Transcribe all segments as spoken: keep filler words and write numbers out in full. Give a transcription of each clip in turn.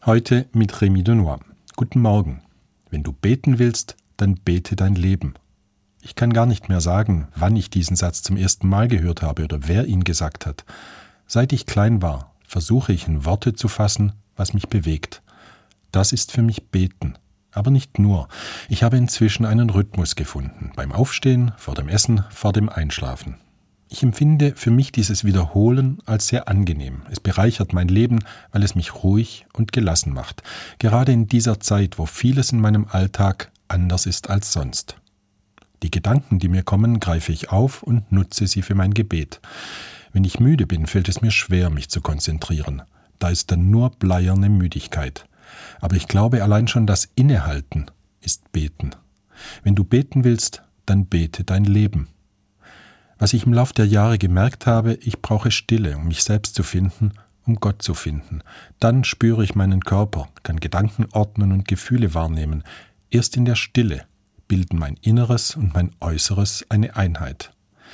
Heute mit Rémi Denoy. Guten Morgen. Wenn du beten willst, dann bete dein Leben. Ich kann gar nicht mehr sagen, wann ich diesen Satz zum ersten Mal gehört habe oder wer ihn gesagt hat. Seit ich klein war, versuche ich in Worte zu fassen, was mich bewegt. Das ist für mich Beten. Aber nicht nur. Ich habe inzwischen einen Rhythmus gefunden. Beim Aufstehen, vor dem Essen, vor dem Einschlafen. Ich empfinde für mich dieses Wiederholen als sehr angenehm. Es bereichert mein Leben, weil es mich ruhig und gelassen macht. Gerade in dieser Zeit, wo vieles in meinem Alltag anders ist als sonst. Die Gedanken, die mir kommen, greife ich auf und nutze sie für mein Gebet. Wenn ich müde bin, fällt es mir schwer, mich zu konzentrieren. Da ist dann nur bleierne Müdigkeit. Aber ich glaube, allein schon das Innehalten ist Beten. Wenn du beten willst, dann bete dein Leben. Was ich im Lauf der Jahre gemerkt habe, ich brauche Stille, um mich selbst zu finden, um Gott zu finden. Dann spüre ich meinen Körper, kann Gedanken ordnen und Gefühle wahrnehmen. Erst in der Stille bilden mein Inneres und mein Äußeres eine Einheit.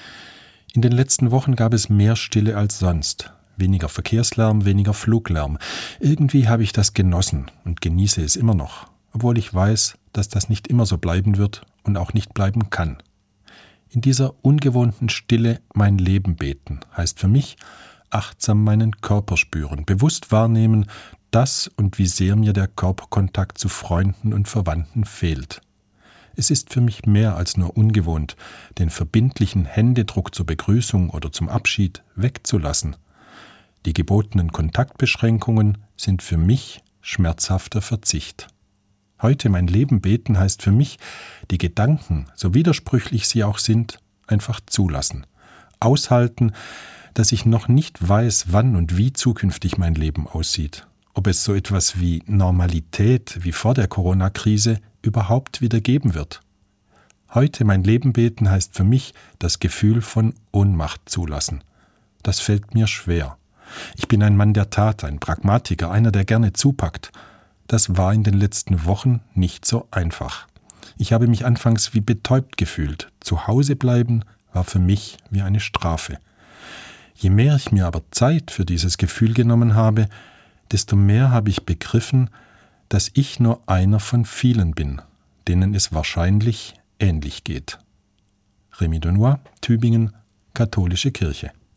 In den letzten Wochen gab es mehr Stille als sonst. Weniger Verkehrslärm, weniger Fluglärm. Irgendwie habe ich das genossen und genieße es immer noch, obwohl ich weiß, dass das nicht immer so bleiben wird und auch nicht bleiben kann. In dieser ungewohnten Stille mein Leben beten, heißt für mich, achtsam meinen Körper spüren, bewusst wahrnehmen, dass und wie sehr mir der Körperkontakt zu Freunden und Verwandten fehlt. Es ist für mich mehr als nur ungewohnt, den verbindlichen Händedruck zur Begrüßung oder zum Abschied wegzulassen. Die gebotenen Kontaktbeschränkungen sind für mich schmerzhafter Verzicht. Heute mein Leben beten heißt für mich, die Gedanken, so widersprüchlich sie auch sind, einfach zulassen. Aushalten, dass ich noch nicht weiß, wann und wie zukünftig mein Leben aussieht. Ob es so etwas wie Normalität, wie vor der Corona-Krise, überhaupt wieder geben wird. Heute mein Leben beten heißt für mich, das Gefühl von Ohnmacht zulassen. Das fällt mir schwer. Ich bin ein Mann der Tat, ein Pragmatiker, einer, der gerne zupackt. Das war in den letzten Wochen nicht so einfach. Ich habe mich anfangs wie betäubt gefühlt. Zu Hause bleiben war für mich wie eine Strafe. Je mehr ich mir aber Zeit für dieses Gefühl genommen habe, desto mehr habe ich begriffen, dass ich nur einer von vielen bin, denen es wahrscheinlich ähnlich geht. Rémi Denoy, Tübingen, Katholische Kirche.